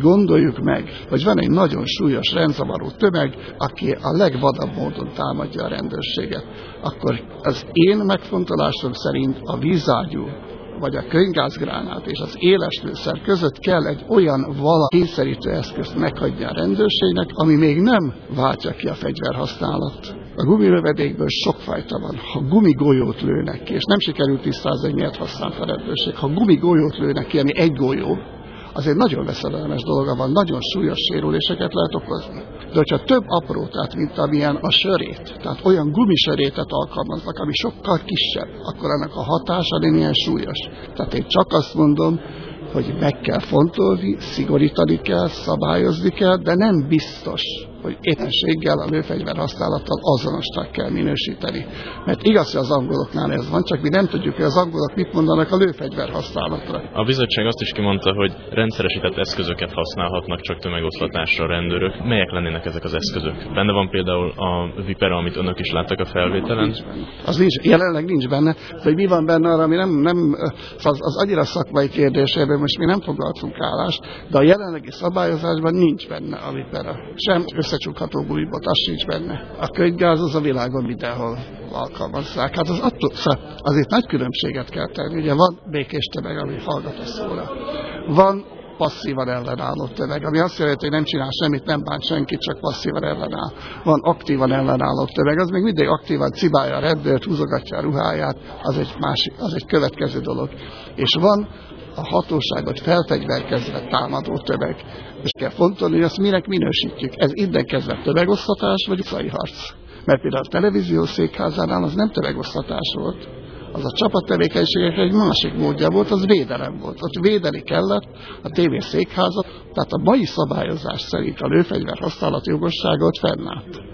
gondoljuk meg, hogy van egy nagyon súlyos rendzavaró tömeg, aki a legvadabb módon támadja a rendőrséget, akkor az én megfontolásom szerint a vízágyú, vagy a könygázgránát és az éles lőszer között kell egy olyan kényszerítő eszközt meghagyni a rendőrségnek, ami még nem váltja ki a fegyverhasználat. A gumilövedékből sokfajta van. Ha gumigolyót lőnek ki, és nem sikerült tisztázni, hogy miért használt a rendőrség, ha gumigolyót lőnek ki, ami egy golyó, az egy nagyon veszedelmes dolga van, nagyon súlyos sérüléseket lehet okozni. De hogyha több aprótát, mint amilyen a sörét, tehát olyan gumisörétet alkalmaznak, ami sokkal kisebb, akkor annak a hatása nem ilyen súlyos. Tehát én csak azt mondom, hogy meg kell fontolni, szigorítani kell, szabályozni kell, de nem biztos, hogy éppenséggel a lőfegyver használattal azonosnak kell minősíteni. Mert igaz, hogy az angoloknál ez van, csak mi nem tudjuk, hogy az angolok mit mondanak a lőfegyver használatra. A bizottság azt is kimondta, hogy rendszeresített eszközöket használhatnak csak tömegoszlatásra a rendőrök. Melyek lennének ezek az eszközök? Benne van például a Vipera, amit önök is láttak a felvételen? Az nincs, jelenleg nincs benne, hogy mi van benne arra, ami nem az annyira szakmai kérdésében most mi nem foglaltunk állást, de a jelenlegi szabályozásban nincs benne a Vipera. Sem összecsukható gumibot, az sincs benne. A könyvgáz az a világon mindenhol alkalmazzák. Hát azért nagy különbséget kell tenni. Ugye van békés tömeg, ami hallgat a szóra. Van passzívan ellenálló tömeg, ami azt jelenti, hogy nem csinál semmit, nem bánt senkit, csak passzívan ellenáll. Van aktívan ellenálló tömeg, az még mindig aktívan cibálja a rendőrt, húzogatja a ruháját, az egy következő dolog. És van a hatóságot felfegyverkezve támadó tömeg. És kell fontolni, hogy azt minek minősítjük. Ez innen kezdve tömegosztatás, vagy utcai harc. Mert például a televízió székházánál az nem tömegosztatás volt. Az a csapattevékenységek egy másik módja volt, az védelem volt. Ott védeni kellett a tévé székházat, tehát a mai szabályozás szerint a lőfegyver használati jogosságot fennállt.